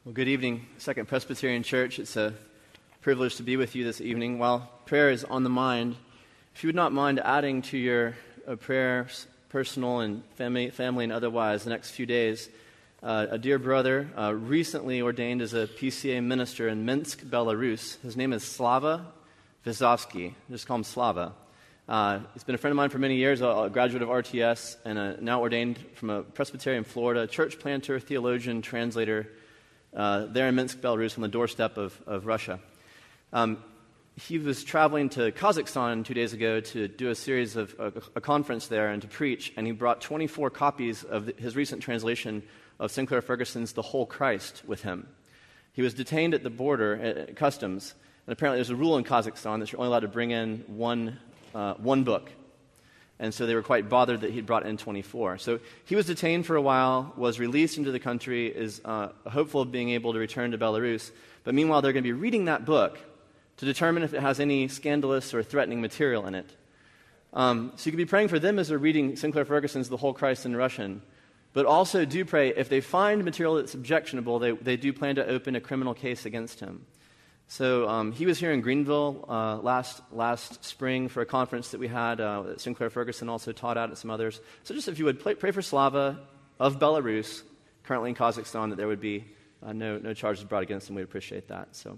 Well, good evening, Second Presbyterian Church. It's a privilege to be with you this evening. While prayer is on the mind, if you would not mind adding to your prayers, personal and family and otherwise, the next few days, a dear brother recently ordained as a PCA minister in Minsk, Belarus. His name is Slava Vizovsky. Just call him Slava. He's been a friend of mine for many years, a graduate of RTS, and now ordained from a Presbyterian Florida, church planter, theologian, translator, there in Minsk, Belarus, on the doorstep of Russia. He was traveling to Kazakhstan 2 days ago to do a series of a conference there and to preach, and he brought 24 copies of his recent translation of Sinclair Ferguson's The Whole Christ with him. He was detained at the border at customs, and apparently there's a rule in Kazakhstan that you're only allowed to bring in one book. And so they were quite bothered that he'd brought in 24. So he was detained for a while, was released into the country, is hopeful of being able to return to Belarus. But meanwhile, they're going to be reading that book to determine if it has any scandalous or threatening material in it. So you can be praying for them as they're reading Sinclair Ferguson's The Whole Christ in Russian. But also do pray, if they find material that's objectionable, they do plan to open a criminal case against him. So he was here in Greenville last spring for a conference that we had that Sinclair Ferguson also taught at, and some others. So just if you would pray for Slava of Belarus, currently in Kazakhstan, that there would be no charges brought against him. We'd appreciate that. So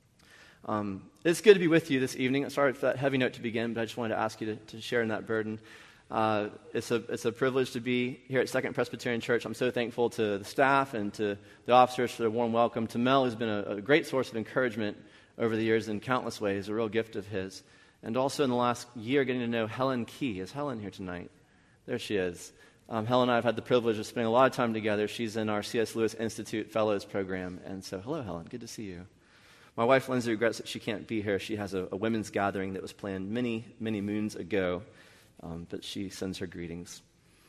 it's good to be with you this evening. Sorry for that heavy note to begin, but I just wanted to ask you to share in that burden. It's a privilege to be here at Second Presbyterian Church. I'm so thankful to the staff and to the officers for their warm welcome. To Mel, who's been a great source of encouragement over the years in countless ways, a real gift of his. And also in the last year, getting to know Helen Key. Is Helen here tonight? There she is. Helen and I have had the privilege of spending a lot of time together. She's in our C.S. Lewis Institute Fellows program. And so, hello, Helen. Good to see you. My wife, Lindsay, regrets that she can't be here. She has a women's gathering that was planned many, many moons ago. But she sends her greetings.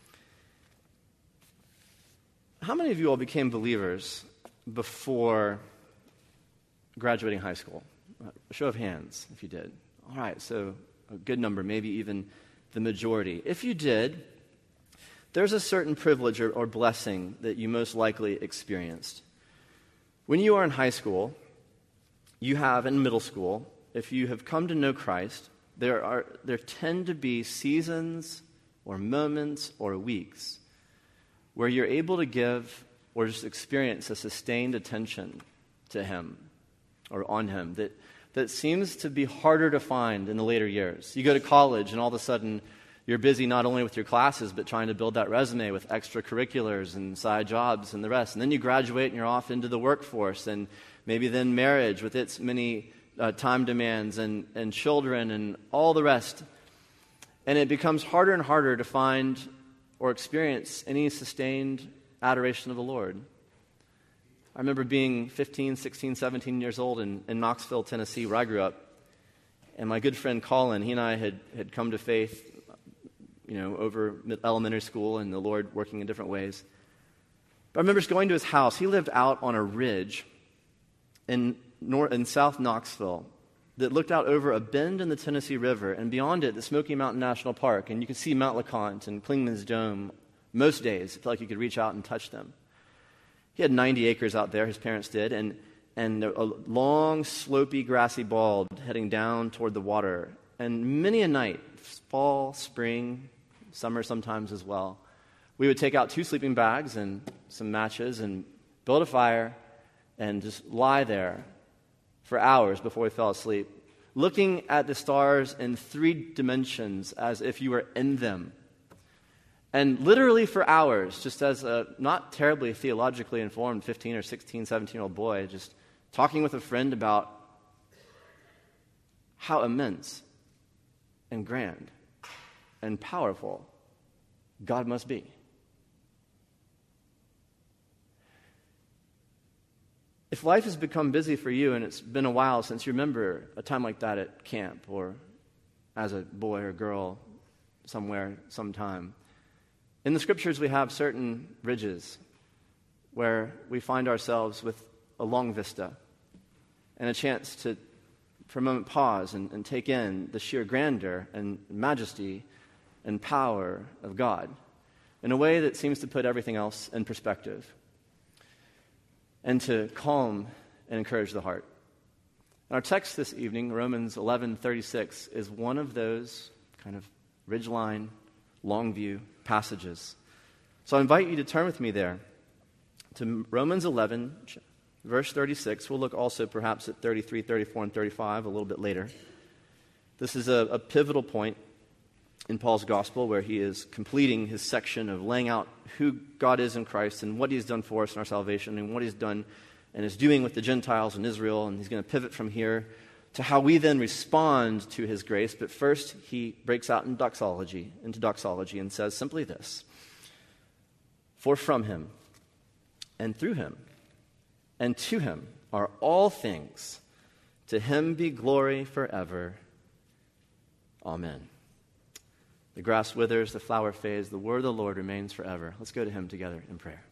How many of you all became believers before graduating high school? A show of hands, if you did. All right, so a good number, maybe even the majority. If you did, there's a certain privilege or blessing that you most likely experienced. When you are in high school, you have in middle school, if you have come to know Christ, there tend to be seasons or moments or weeks where you're able to give or just experience a sustained attention to Him or on Him that seems to be harder to find in the later years. You go to college and all of a sudden you're busy not only with your classes but trying to build that resume with extracurriculars and side jobs and the rest. And then you graduate and you're off into the workforce, and maybe then marriage with its many time demands and children and all the rest. And it becomes harder and harder to find or experience any sustained adoration of the Lord. I remember being 15, 16, 17 years old in Knoxville, Tennessee, where I grew up. And my good friend Colin, he and I had come to faith, over elementary school and the Lord working in different ways. But I remember just going to his house. He lived out on a ridge in South Knoxville that looked out over a bend in the Tennessee River, and beyond it, the Smoky Mountain National Park, and you could see Mount LeConte and Clingman's Dome most days. It felt like you could reach out and touch them. He had 90 acres out there, his parents did, and a long, slopey, grassy bald heading down toward the water. And many a night, fall, spring, summer sometimes as well, we would take out 2 sleeping bags and some matches and build a fire and just lie there for hours before we fell asleep, looking at the stars in 3 dimensions as if you were in them. And literally for hours, just as a not terribly theologically informed 15 or 16, 17-year-old boy, just talking with a friend about how immense and grand and powerful God must be. If life has become busy for you and it's been a while since you remember a time like that at camp or as a boy or girl somewhere, sometime, in the Scriptures we have certain ridges where we find ourselves with a long vista and a chance to, for a moment, pause and take in the sheer grandeur and majesty and power of God in a way that seems to put everything else in perspective. and to calm and encourage the heart. And our text this evening, Romans 11:36, is one of those kind of ridgeline, long view passages. So I invite you to turn with me there to Romans 11, verse 36. We'll look also perhaps at 33, 34, and 35 a little bit later. This is a pivotal point in Paul's gospel where he is completing his section of laying out who God is in Christ and what he's done for us in our salvation and what he's done and is doing with the Gentiles in Israel. And he's going to pivot from here to how we then respond to his grace. But first, he breaks out into doxology, and says simply this: for from him, and through him, and to him are all things. To him be glory forever. Amen. The grass withers, the flower fades, the word of the Lord remains forever. Let's go to him together in prayer.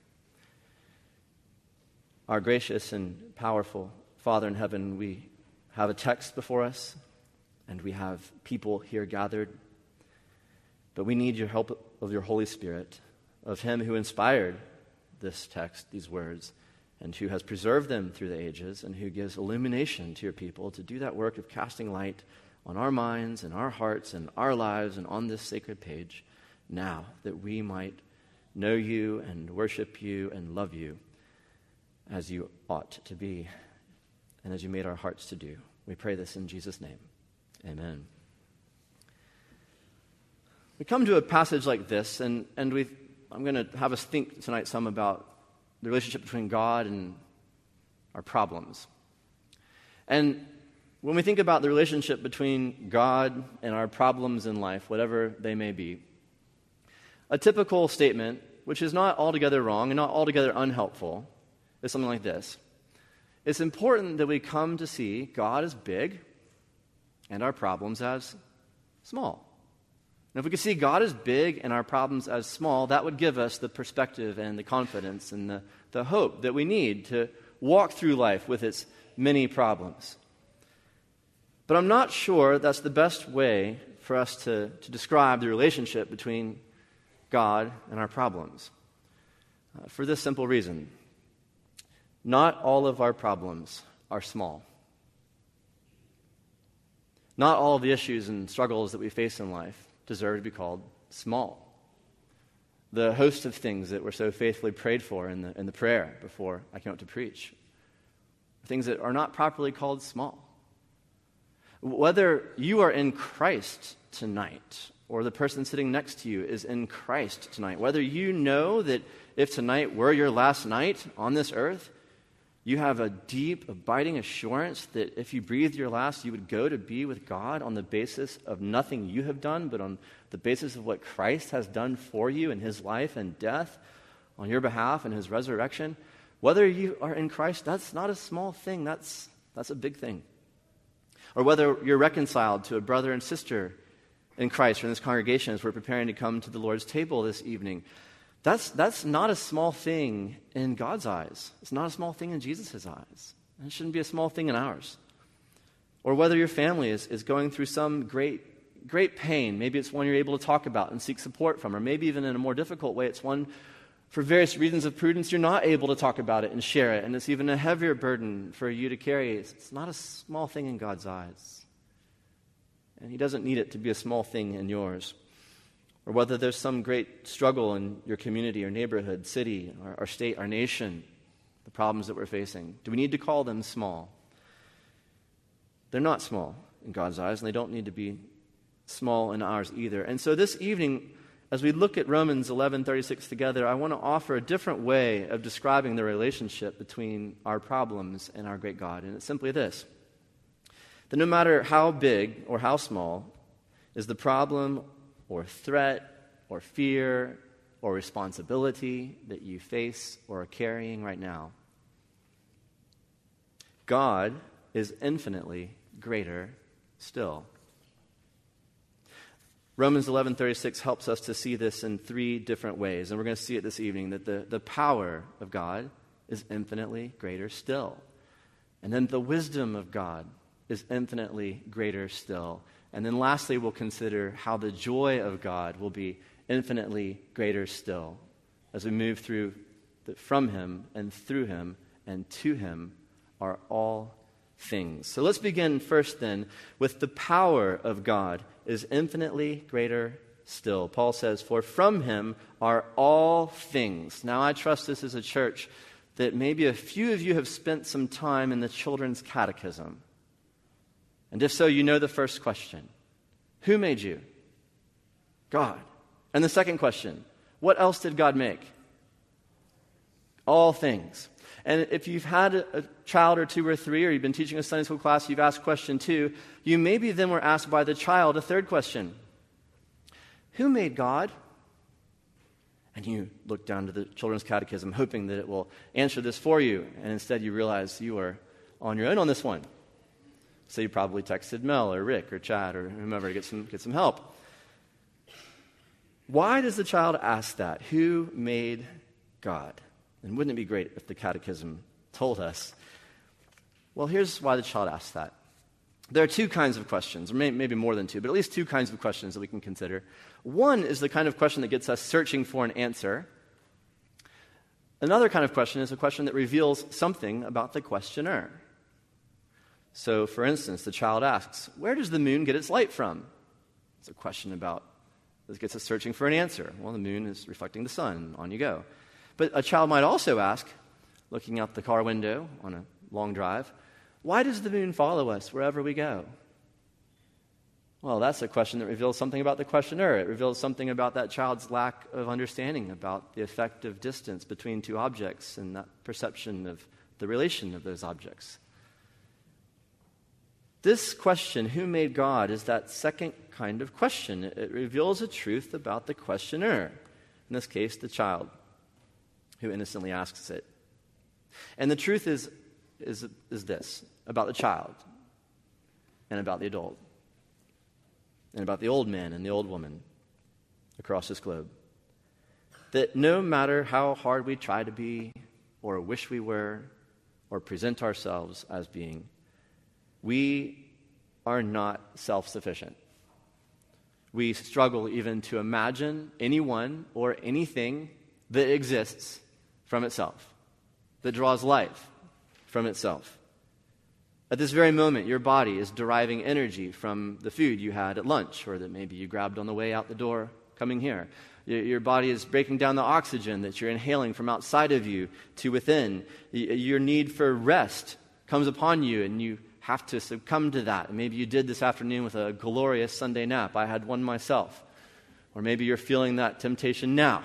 Our gracious and powerful Father in heaven, we have a text before us, and we have people here gathered, but we need your help of your Holy Spirit, of him who inspired this text, these words, and who has preserved them through the ages, and who gives illumination to your people to do that work of casting light on our minds and our hearts and our lives and on this sacred page now, that we might know you and worship you and love you as you ought to be and as you made our hearts to do. We pray this in Jesus' name. Amen. We come to a passage like this, and I'm going to have us think tonight some about the relationship between God and our problems. And when we think about the relationship between God and our problems in life, whatever they may be, a typical statement, which is not altogether wrong and not altogether unhelpful, is something like this: it's important that we come to see God as big and our problems as small. And if we could see God as big and our problems as small, that would give us the perspective and the confidence and the hope that we need to walk through life with its many problems. But I'm not sure that's the best way for us to describe the relationship between God and our problems. For this simple reason: not all of our problems are small. Not all of the issues and struggles that we face in life deserve to be called small. The host of things that were so faithfully prayed for in the prayer before I came up to preach, things that are not properly called small. Whether you are in Christ tonight, or the person sitting next to you is in Christ tonight, whether you know that if tonight were your last night on this earth, you have a deep, abiding assurance that if you breathed your last, you would go to be with God on the basis of nothing you have done, but on the basis of what Christ has done for you in his life and death on your behalf and his resurrection. Whether you are in Christ, that's not a small thing, that's a big thing. Or whether you're reconciled to a brother and sister in Christ or in this congregation as we're preparing to come to the Lord's table this evening, that's not a small thing in God's eyes. It's not a small thing in Jesus' eyes. And it shouldn't be a small thing in ours. Or whether your family is going through some great pain. Maybe it's one you're able to talk about and seek support from, or maybe even in a more difficult way, it's one for various reasons of prudence you're not able to talk about it and share it, and it's even a heavier burden for you to carry. It's not a small thing in God's eyes. And he doesn't need it to be a small thing in yours. Or whether there's some great struggle in your community or neighborhood, city, our state, our nation, the problems that we're facing. Do we need to call them small? They're not small in God's eyes, and they don't need to be small in ours either. And so this evening, as we look at Romans 11:36 together, I want to offer a different way of describing the relationship between our problems and our great God. And it's simply this: that no matter how big or how small is the problem or threat or fear or responsibility that you face or are carrying right now, God is infinitely greater still. Romans 11:36 helps us to see this in three different ways, and we're going to see it this evening, that the power of God is infinitely greater still. And then the wisdom of God is infinitely greater still. And then lastly, we'll consider how the joy of God will be infinitely greater still as we move through from him and through him and to him are all things. So let's begin first then with the power of God is infinitely greater still. Paul says, for from him are all things. Now I trust this is a church that maybe a few of you have spent some time in the children's catechism. And if so, you know the first question. Who made you? God. And the second question, what else did God make? All things. And if you've had a child or two or three, or you've been teaching a Sunday school class, you've asked question 2, you maybe then were asked by the child a third question. Who made God? And you look down to the children's catechism, hoping that it will answer this for you. And instead you realize you are on your own on this one. So you probably texted Mel or Rick or Chad or whomever to get some help. Why does the child ask that? Who made God? And wouldn't it be great if the catechism told us? Well, here's why the child asks that. There are two kinds of questions, or maybe more than two, but at least two kinds of questions that we can consider. One is the kind of question that gets us searching for an answer. Another kind of question is a question that reveals something about the questioner. So, for instance, the child asks, where does the moon get its light from? It's a question about, this gets us searching for an answer. Well, the moon is reflecting the sun, on you go. But a child might also ask, looking out the car window on a long drive, why does the moon follow us wherever we go? Well, that's a question that reveals something about the questioner. It reveals something about that child's lack of understanding about the effect of distance between two objects and that perception of the relation of those objects. This question, who made God, is that second kind of question. It reveals a truth about the questioner, in this case, the child who innocently asks it. And the truth is this about the child and about the adult and about the old man and the old woman across this globe. That no matter how hard we try to be or wish we were or present ourselves as being, we are not self-sufficient. We struggle even to imagine anyone or anything that exists from itself, that draws life from itself. At this very moment, your body is deriving energy from the food you had at lunch, or that maybe you grabbed on the way out the door coming here. Your body is breaking down the oxygen that you're inhaling from outside of you to within. Your need for rest comes upon you, and you have to succumb to that. And maybe you did this afternoon with a glorious Sunday nap. I had one myself. Or maybe you're feeling that temptation now.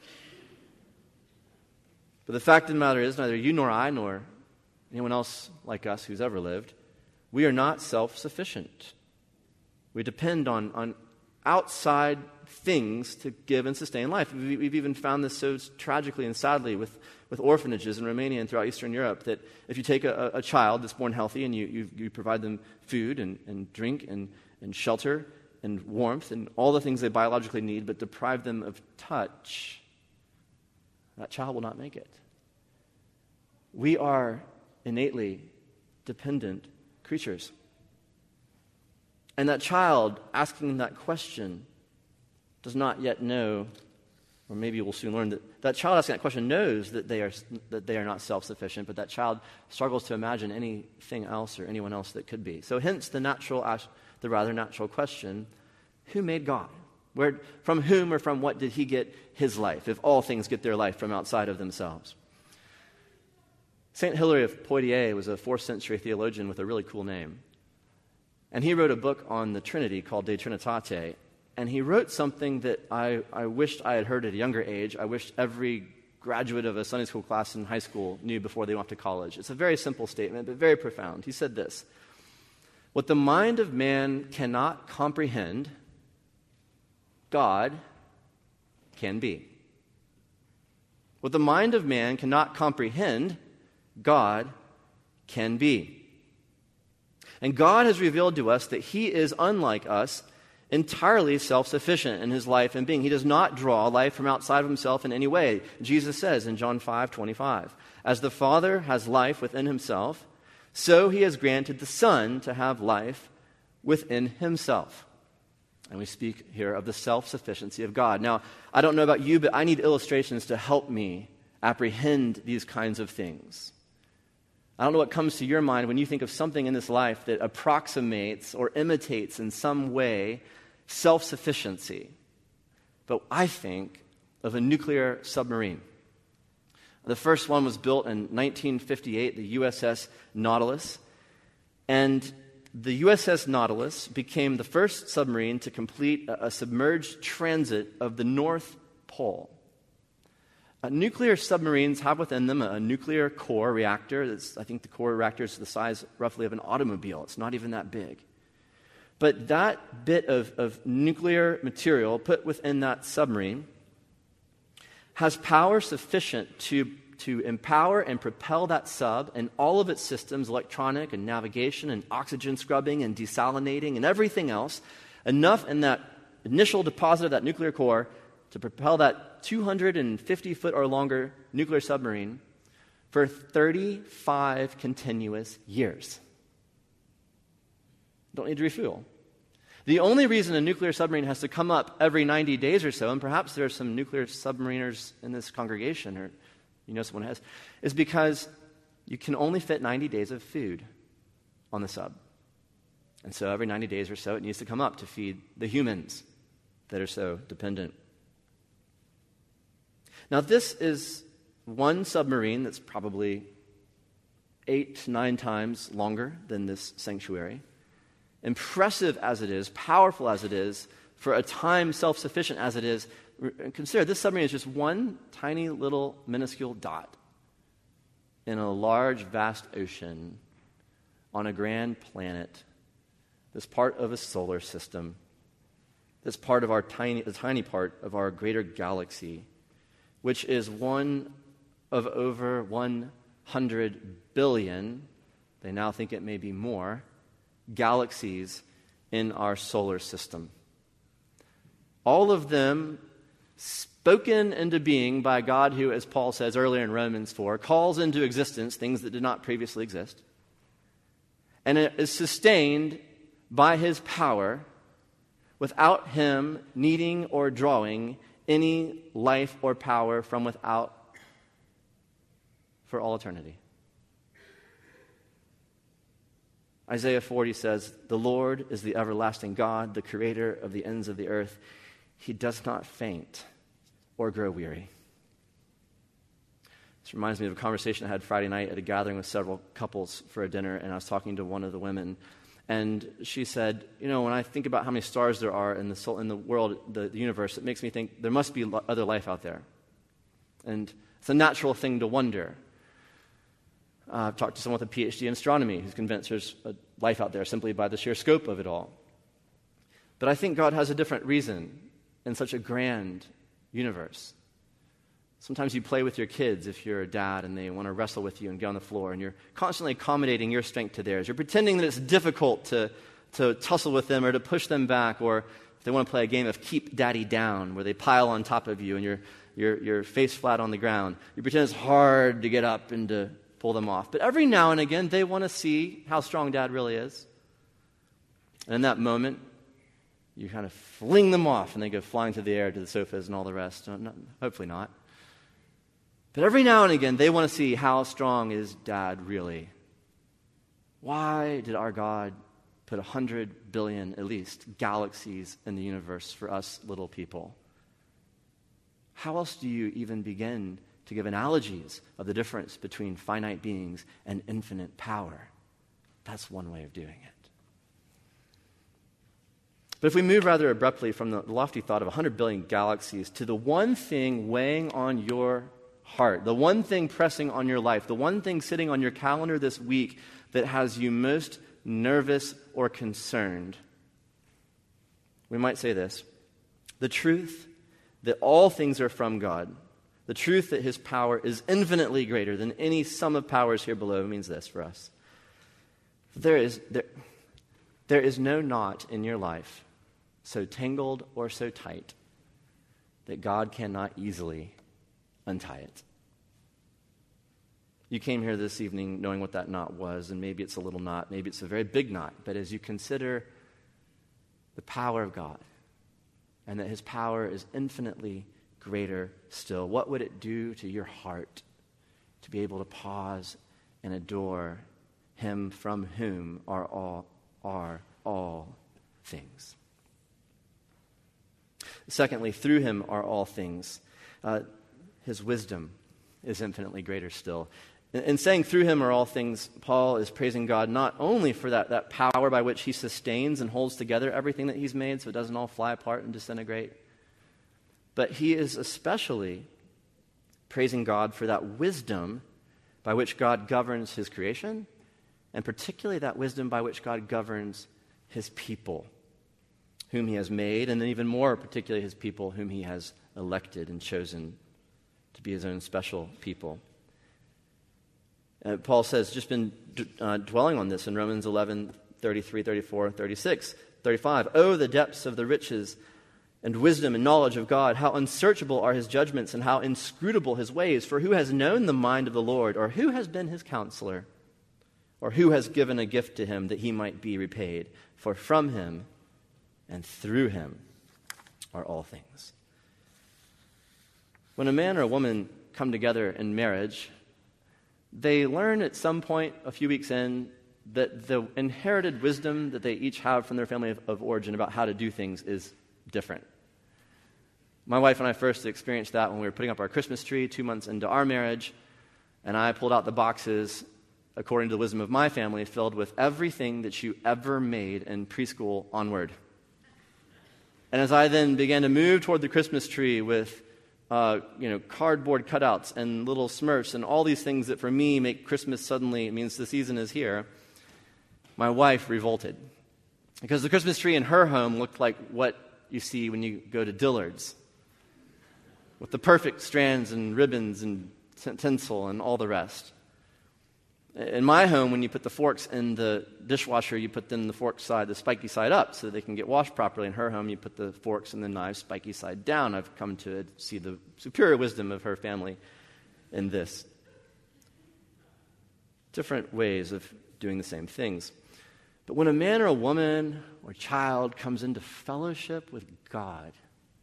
But the fact of the matter is, neither you nor I, nor anyone else like us who's ever lived, we are not self-sufficient. We depend on outside things to give and sustain life. We've even found this so tragically and sadly with orphanages in Romania and throughout Eastern Europe, that if you take a child that's born healthy and you provide them food and drink and shelter and warmth and all the things they biologically need, but deprive them of touch, that child will not make it. We are innately dependent creatures. And that child asking that question does not yet know, or maybe we'll soon learn that child asking that question knows that they are not self-sufficient, but that child struggles to imagine anything else or anyone else that could be. So hence the rather natural question, who made God? From whom or from what did he get his life, if all things get their life from outside of themselves? St. Hilary of Poitiers was a 4th century theologian with a really cool name. And he wrote a book on the Trinity called De Trinitate. And he wrote something that I wished I had heard at a younger age. I wished every graduate of a Sunday school class in high school knew before they went off to college. It's a very simple statement, but very profound. He said this: what the mind of man cannot comprehend, God can be. What the mind of man cannot comprehend, God can be. And God has revealed to us that he is unlike us, entirely self-sufficient in his life and being. He does not draw life from outside of himself in any way. Jesus says in John 5:25, as the Father has life within himself, so he has granted the Son to have life within himself. And we speak here of the self-sufficiency of God. Now, I don't know about you, but I need illustrations to help me apprehend these kinds of things. I don't know what comes to your mind when you think of something in this life that approximates or imitates in some way self-sufficiency. But I think of a nuclear submarine. The first one was built in 1958, the USS Nautilus. And the USS Nautilus became the first submarine to complete a submerged transit of the North Pole. Nuclear submarines have within them a nuclear core reactor. I think the core reactor is the size roughly of an automobile. It's not even that big. But that bit of nuclear material put within that submarine has power sufficient to empower and propel that sub and all of its systems, electronic and navigation and oxygen scrubbing and desalinating and everything else, enough in that initial deposit of that nuclear core to propel that 250-foot or longer nuclear submarine for 35 continuous years. Don't need to refuel. The only reason a nuclear submarine has to come up every 90 days or so, and perhaps there are some nuclear submariners in this congregation, or you know someone has, is because you can only fit 90 days of food on the sub. And so every 90 days or so, it needs to come up to feed the humans that are so dependent. Now, this is one submarine that's probably 8 to 9 times longer than this sanctuary. Impressive as it is, powerful as it is, for a time self-sufficient as it is, consider this submarine is just one tiny little minuscule dot in a large, vast ocean on a grand planet that's part of a solar system, that's part of the tiny part of our greater galaxy, which is one of over 100 billion, they now think it may be more, galaxies in our solar system. All of them spoken into being by God who, as Paul says earlier in Romans 4, calls into existence things that did not previously exist. And it is sustained by his power without him needing or drawing any life or power from without for all eternity. Isaiah 40 says, "The Lord is the everlasting God, the creator of the ends of the earth. He does not faint or grow weary." This reminds me of a conversation I had Friday night at a gathering with several couples for a dinner, and I was talking to one of the women, and she said, when I think about how many stars there are in the world, the universe, it makes me think there must be other life out there. And it's a natural thing to wonder. I've talked to someone with a PhD in astronomy who's convinced there's a life out there simply by the sheer scope of it all. But I think God has a different reason in such a grand universe. Sometimes you play with your kids if you're a dad and they want to wrestle with you and get on the floor, and you're constantly accommodating your strength to theirs. You're pretending that it's difficult to tussle with them or to push them back, or if they want to play a game of keep daddy down where they pile on top of you and you're face flat on the ground. You pretend it's hard to get up and to pull them off. But every now and again, they want to see how strong dad really is. And in that moment, you kind of fling them off and they go flying through the air to the sofas and all the rest. Hopefully not. But every now and again, they want to see how strong is dad really. Why did our God put 100 billion, at least, galaxies in the universe for us little people? How else do you even begin to give analogies of the difference between finite beings and infinite power? That's one way of doing it. But if we move rather abruptly from the lofty thought of 100 billion galaxies to the one thing weighing on your heart, the one thing pressing on your life, the one thing sitting on your calendar this week that has you most nervous or concerned, we might say this: the truth that all things are from God, the truth that his power is infinitely greater than any sum of powers here below, means this for us. There is no knot in your life so tangled or so tight that God cannot easily untie it. You came here this evening knowing what that knot was, and maybe it's a little knot, maybe it's a very big knot, but as you consider the power of God and that his power is infinitely greater still, what would it do to your heart to be able to pause and adore him from whom are all things. Secondly, through him are all things. His wisdom is infinitely greater still. In saying through him are all things, Paul is praising God not only for that power by which he sustains and holds together everything that he's made so it doesn't all fly apart and disintegrate, but he is especially praising God for that wisdom by which God governs his creation, and particularly that wisdom by which God governs his people, whom he has made, and then even more particularly his people whom he has elected and chosen to be his own special people. Paul says, just been dwelling on this in Romans 11, 33, 34, 36, 35. Oh, the depths of the riches and wisdom and knowledge of God. How unsearchable are his judgments and how inscrutable his ways. For who has known the mind of the Lord, or who has been his counselor, or who has given a gift to him that he might be repaid? For from him and through him are all things. When a man or a woman come together in marriage, they learn at some point, a few weeks in, that the inherited wisdom that they each have from their family of origin about how to do things is different. My wife and I first experienced that when we were putting up our Christmas tree 2 months into our marriage, and I pulled out the boxes, according to the wisdom of my family, filled with everything that you ever made in preschool onward. And as I then began to move toward the Christmas tree with cardboard cutouts and little Smurfs and all these things that for me make Christmas suddenly, it means the season is here, my wife revolted. Because the Christmas tree in her home looked like what you see when you go to Dillard's, with the perfect strands and ribbons and tinsel and all the rest. In my home, when you put the forks in the dishwasher, you put them the spiky side up so that they can get washed properly. In her home, you put the forks and the knives spiky side down. I've come to see the superior wisdom of her family in this. Different ways of doing the same things. But when a man or a woman or child comes into fellowship with God,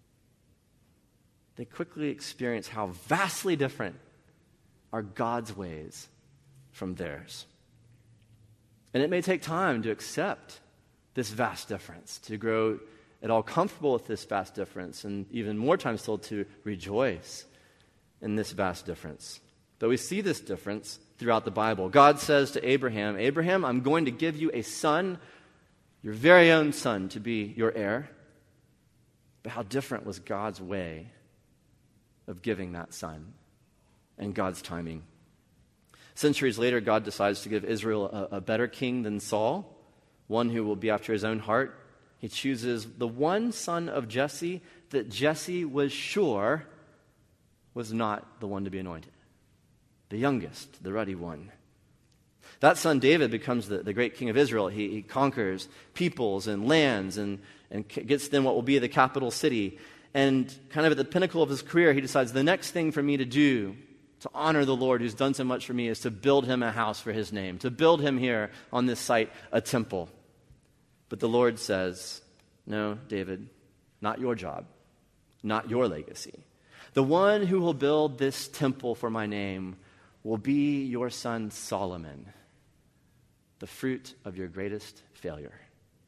they quickly experience how vastly different are God's ways from theirs. And it may take time to accept this vast difference, to grow at all comfortable with this vast difference, and even more time still to rejoice in this vast difference. But we see this difference throughout the Bible. God says to Abraham, Abraham, I'm going to give you a son, your very own son, to be your heir. But how different was God's way of giving that son and God's timing. Centuries later, God decides to give Israel a better king than Saul, one who will be after his own heart. He chooses the one son of Jesse that Jesse was sure was not the one to be anointed. The youngest, the ruddy one. That son, David, becomes the great king of Israel. He conquers peoples and lands and gets then what will be the capital city. And kind of at the pinnacle of his career, he decides the next thing for me to do to honor the Lord who's done so much for me is to build him a house for his name, to build him here on this site a temple. But the Lord says, no, David, not your job, not your legacy. The one who will build this temple for my name will be your son Solomon, the fruit of your greatest failure.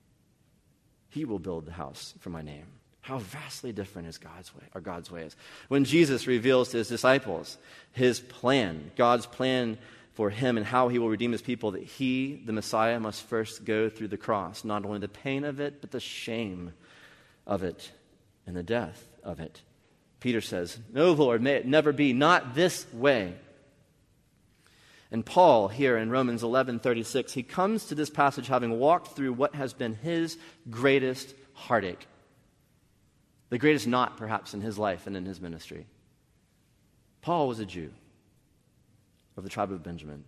He will build the house for my name. How vastly different is God's ways. When Jesus reveals to his disciples his plan, God's plan for him and how he will redeem his people, that he, the Messiah, must first go through the cross, not only the pain of it, but the shame of it and the death of it. Peter says, no, Lord, may it never be, not this way. And Paul, here in Romans 11:36, he comes to this passage having walked through what has been his greatest heartache. The greatest knot, perhaps, in his life and in his ministry. Paul was a Jew of the tribe of Benjamin.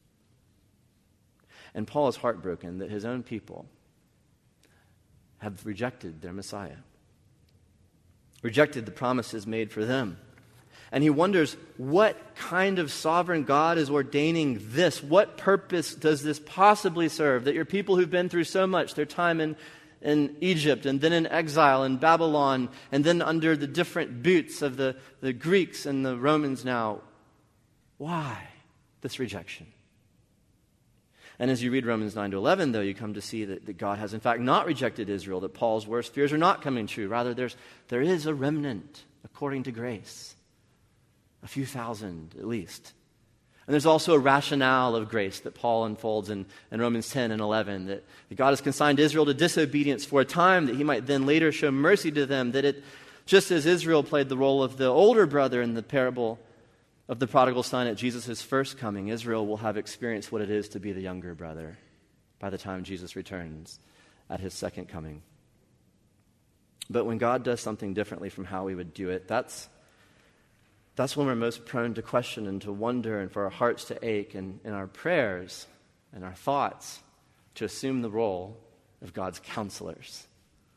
And Paul is heartbroken that his own people have rejected their Messiah, rejected the promises made for them. And he wonders, what kind of sovereign God is ordaining this? What purpose does this possibly serve? That your people who've been through so much, their time in Egypt, and then in exile in Babylon, and then under the different boots of the Greeks and the Romans now. Why this rejection? And as you read Romans 9 to 11, though, you come to see that God has in fact not rejected Israel, that Paul's worst fears are not coming true. Rather, there is a remnant according to grace, a few thousand at least. And there's also a rationale of grace that Paul unfolds in Romans 10 and 11, that God has consigned Israel to disobedience for a time, that he might then later show mercy to them, just as Israel played the role of the older brother in the parable of the prodigal son at Jesus' first coming, Israel will have experienced what it is to be the younger brother by the time Jesus returns at his second coming. But when God does something differently from how we would do it, that's when we're most prone to question and to wonder and for our hearts to ache and in our prayers and our thoughts to assume the role of God's counselors.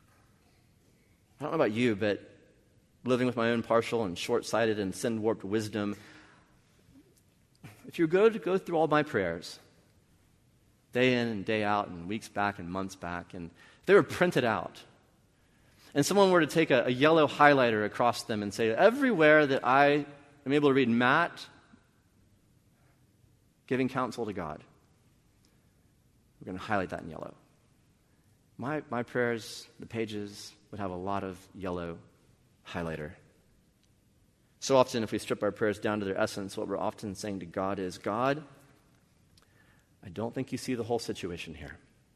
I don't know about you, but living with my own partial and short-sighted and sin-warped wisdom, if you go through all my prayers, day in and day out and weeks back and months back, and if they were printed out, and someone were to take a yellow highlighter across them and say, everywhere that I am able to read Matt giving counsel to God, we're going to highlight that in yellow. My prayers, the pages, would have a lot of yellow highlighter. So often, if we strip our prayers down to their essence, what we're often saying to God is, God, I don't think you see the whole situation here.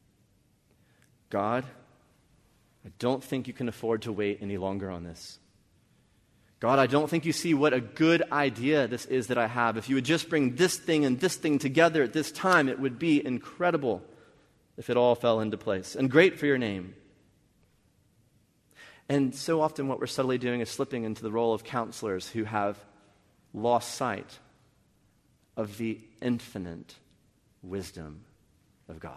God, I don't think you can afford to wait any longer on this. God, I don't think you see what a good idea this is that I have. If you would just bring this thing and this thing together at this time, it would be incredible if it all fell into place. And great for your name. And so often what we're subtly doing is slipping into the role of counselors who have lost sight of the infinite wisdom of God.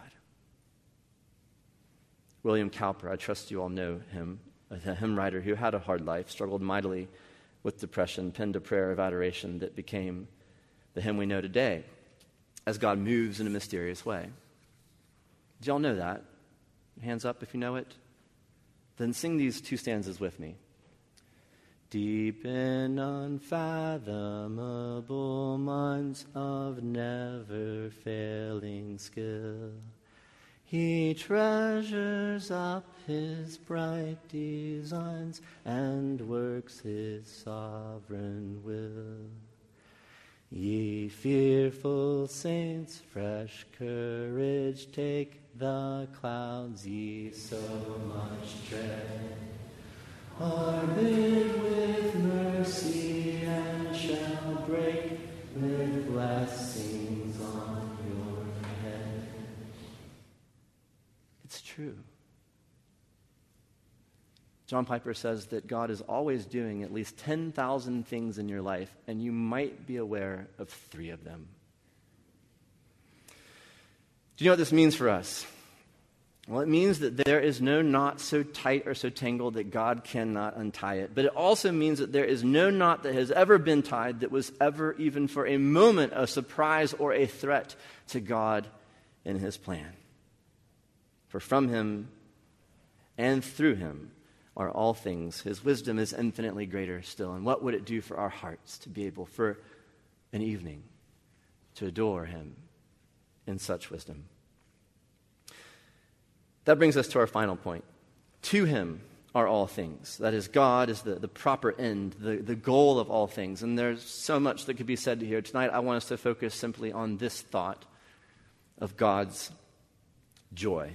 William Cowper, I trust you all know him, a hymn writer who had a hard life, struggled mightily with depression, penned a prayer of adoration that became the hymn we know today, as God moves in a mysterious way. Did y'all know that? Hands up if you know it. Then sing these two stanzas with me. Deep in unfathomable minds of never-failing skill, he treasures up his bright designs and works his sovereign will. Ye fearful saints, fresh courage take, the clouds ye so much dread are bid with mercy and shall break with blessings on your head. It's true. John Piper says that God is always doing at least 10,000 things in your life, and you might be aware of 3 of them. Do you know what this means for us? Well, it means that there is no knot so tight or so tangled that God cannot untie it. But it also means that there is no knot that has ever been tied that was ever, even for a moment, a surprise or a threat to God in his plan. For from him and through him are all things. His wisdom is infinitely greater still. And what would it do for our hearts to be able for an evening to adore him in such wisdom? That brings us to our final point. To him are all things. That is, God is the proper end, the goal of all things. And there's so much that could be said here. Tonight I want us to focus simply on this thought of God's joy.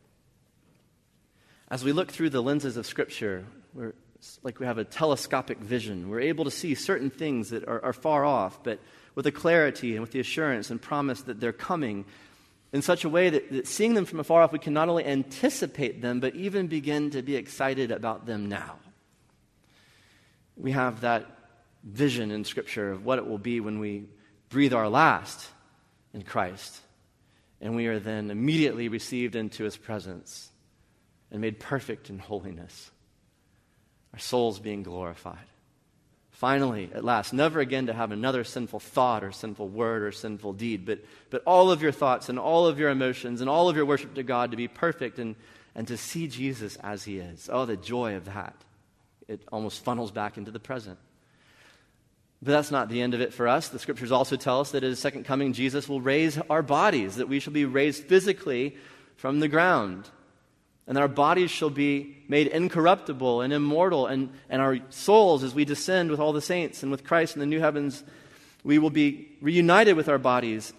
As we look through the lenses of Scripture, we have a telescopic vision. We're able to see certain things that are far off, but with a clarity and with the assurance and promise that they're coming in such a way that seeing them from afar off, we can not only anticipate them, but even begin to be excited about them now. We have that vision in Scripture of what it will be when we breathe our last in Christ, and we are then immediately received into his presence and made perfect in holiness, our souls being glorified. Finally, at last, never again to have another sinful thought or sinful word or sinful deed, but all of your thoughts and all of your emotions and all of your worship to God to be perfect and to see Jesus as he is. Oh, the joy of that. It almost funnels back into the present. But that's not the end of it for us. The scriptures also tell us that at his second coming, Jesus will raise our bodies, that we shall be raised physically from the ground. And that our bodies shall be made incorruptible and immortal, and our souls, as we descend with all the saints and with Christ in the new heavens, we will be reunited with our bodies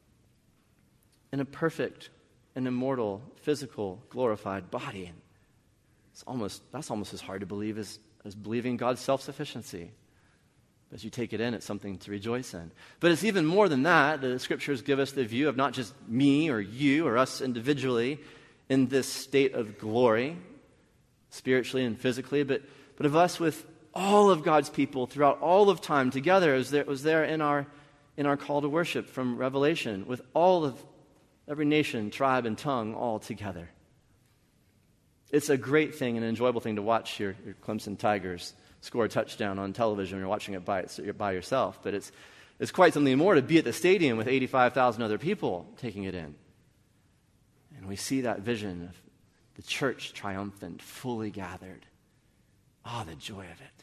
in a perfect and immortal, physical, glorified body. And that's almost as hard to believe as believing God's self-sufficiency. As you take it in, it's something to rejoice in. But it's even more than that. The scriptures give us the view of not just me or you or us individually in this state of glory, spiritually and physically, but of us with all of God's people throughout all of time together, as it was there in our call to worship from Revelation, with all of every nation, tribe, and tongue all together. It's a great thing and an enjoyable thing to watch your Clemson Tigers score a touchdown on television when you're watching it by yourself. But it's quite something more to be at the stadium with 85,000 other people taking it in. And we see that vision of the church triumphant, fully gathered. Oh, the joy of it.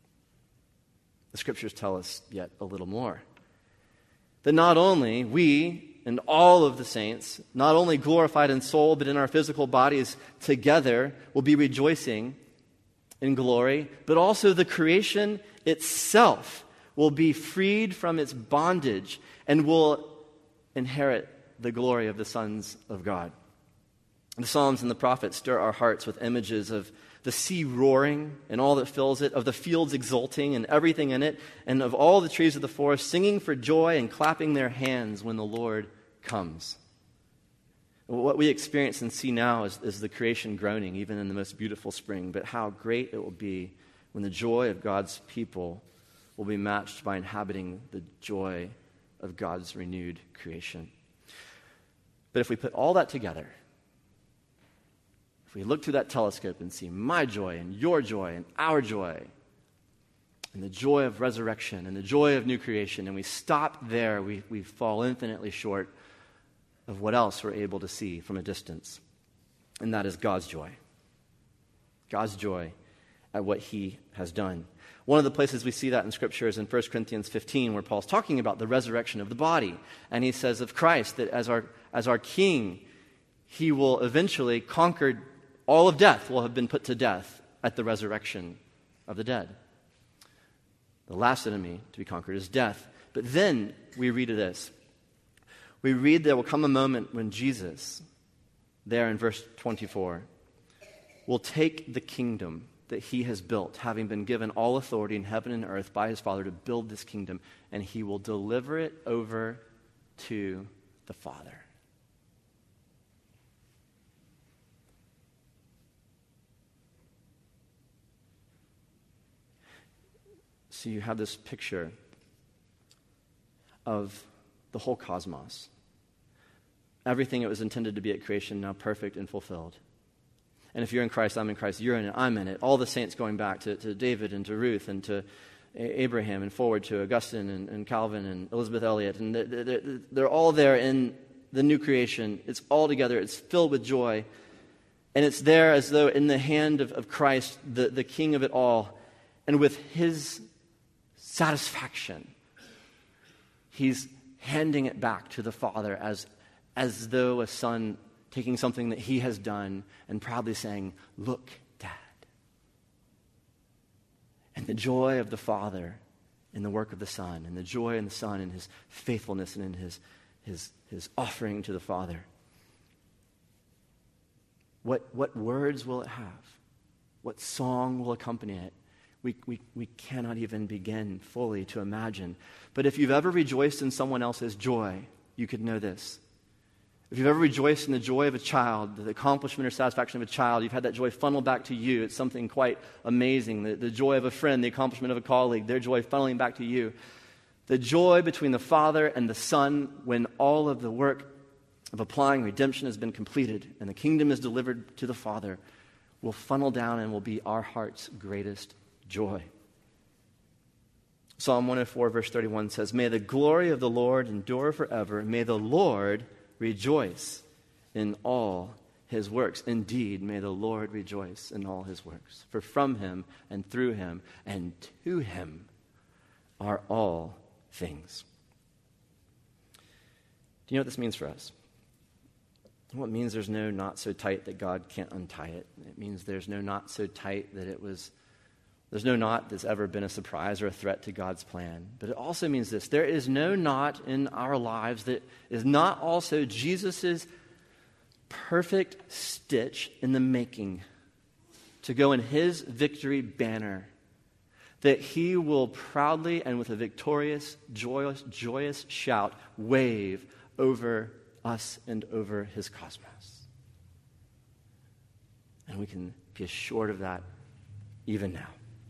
The scriptures tell us yet a little more. That not only we and all of the saints, not only glorified in soul, but in our physical bodies together, will be rejoicing in glory, but also the creation itself will be freed from its bondage and will inherit the glory of the sons of God. The Psalms and the prophets stir our hearts with images of the sea roaring and all that fills it, of the fields exulting and everything in it, and of all the trees of the forest singing for joy and clapping their hands when the Lord comes. What we experience and see now is the creation groaning, even in the most beautiful spring, but how great it will be when the joy of God's people will be matched by inhabiting the joy of God's renewed creation. But if we put all that together, if we look through that telescope and see my joy and your joy and our joy, and the joy of resurrection and the joy of new creation, and we stop there, we fall infinitely short of what else we're able to see from a distance. And that is God's joy. God's joy at what he has done. One of the places we see that in Scripture is in 1 Corinthians 15, where Paul's talking about the resurrection of the body. And he says of Christ that as our King, he will eventually conquer all of death, will have been put to death at the resurrection of the dead. The last enemy to be conquered is death. But then we read of this. We read there will come a moment when Jesus, there in verse 24, will take the kingdom that he has built, having been given all authority in heaven and earth by his Father to build this kingdom, and he will deliver it over to the Father. So you have this picture of the whole cosmos. Everything that was intended to be at creation now perfect and fulfilled. And if you're in Christ, I'm in Christ, you're in it, I'm in it. All the saints going back to David and to Ruth and to Abraham and forward to Augustine and Calvin and Elizabeth Elliot. And they're all there in the new creation. It's all together. It's filled with joy. And it's there as though in the hand of Christ, the King of it all. And with his satisfaction, he's handing it back to the Father as though a son taking something that he has done and proudly saying, "Look, Dad." And the joy of the Father in the work of the Son, and the joy in the Son in his faithfulness and in his offering to the Father. What words will it have? What song will accompany it? We cannot even begin fully to imagine. But if you've ever rejoiced in someone else's joy, you could know this. If you've ever rejoiced in the joy of a child, the accomplishment or satisfaction of a child, you've had that joy funnel back to you. It's something quite amazing. The joy of a friend, the accomplishment of a colleague, their joy funneling back to you. The joy between the Father and the Son when all of the work of applying redemption has been completed and the kingdom is delivered to the Father will funnel down and will be our heart's greatest joy. Psalm 104 verse 31 says, "May the glory of the Lord endure forever, and may the Lord rejoice in all his works. Indeed, may the Lord rejoice in all his works. For from him and through him and to him are all things. Do you know what this means for us? Well, it means there's no knot so tight that God can't untie it. It means there's no knot so tight that there's no knot that's ever been a surprise or a threat to God's plan. But it also means this: there is no knot in our lives that is not also Jesus' perfect stitch in the making to go in his victory banner, that he will proudly and with a victorious, joyous shout wave over us and over his cosmos. And we can be assured of that even now.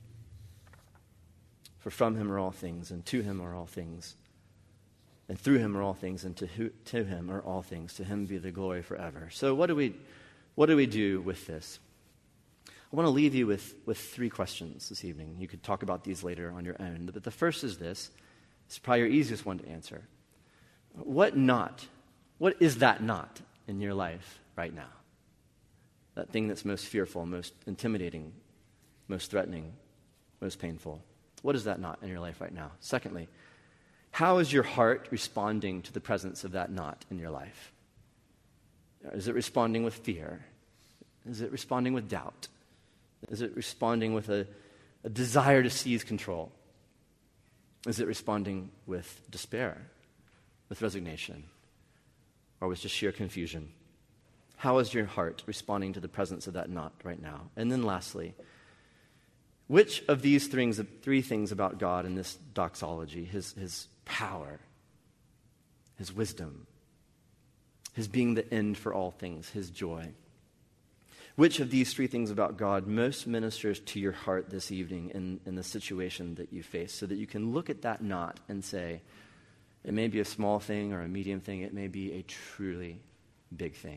For from him are all things, and to him are all things, and through him are all things, and to him are all things. To him be the glory forever. So what do we do with this? I want to leave you with three questions this evening. You could talk about these later on your own. But the first is this. It's probably your easiest one to answer. What is that knot in your life right now? That thing that's most fearful, most intimidating, most threatening, most painful. What is that knot in your life right now? Secondly, how is your heart responding to the presence of that knot in your life? Is it responding with fear? Is it responding with doubt? Is it responding with a desire to seize control? Is it responding with despair, with resignation, or with just sheer confusion? How is your heart responding to the presence of that knot right now? And then lastly, which of these three things about God in this doxology, his power, his wisdom, his being the end for all things, his joy, which of these three things about God most ministers to your heart this evening in the situation that you face, so that you can look at that knot and say, it may be a small thing or a medium thing, it may be a truly big thing.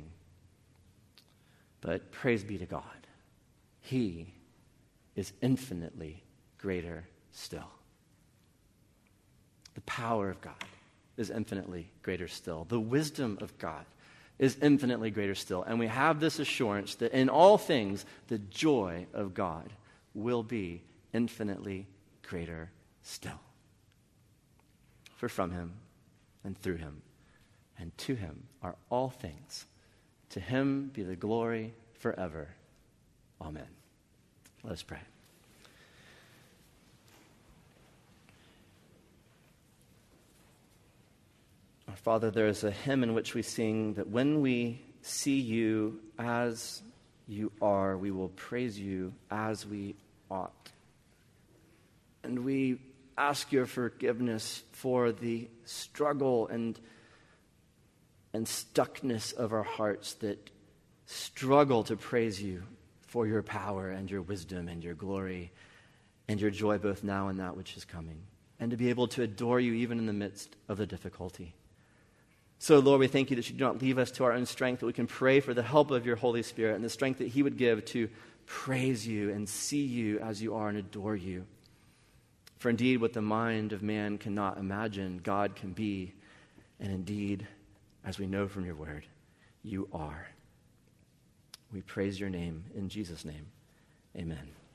But praise be to God. He is infinitely greater still. The power of God is infinitely greater still. The wisdom of God is infinitely greater still. And we have this assurance that in all things, the joy of God will be infinitely greater still. For from him and through him and to him are all things. To him be the glory forever. Amen. Let us pray. Our Father, there is a hymn in which we sing that when we see you as you are, we will praise you as we ought. And we ask your forgiveness for the struggle and stuckness of our hearts that struggle to praise you for your power and your wisdom and your glory and your joy both now and that which is coming, and to be able to adore you even in the midst of the difficulty. So, Lord, we thank you that you do not leave us to our own strength, but we can pray for the help of your Holy Spirit and the strength that he would give to praise you and see you as you are and adore you. For indeed, what the mind of man cannot imagine, God can be. And indeed, as we know from your word, you are. We praise your name in Jesus' name. Amen.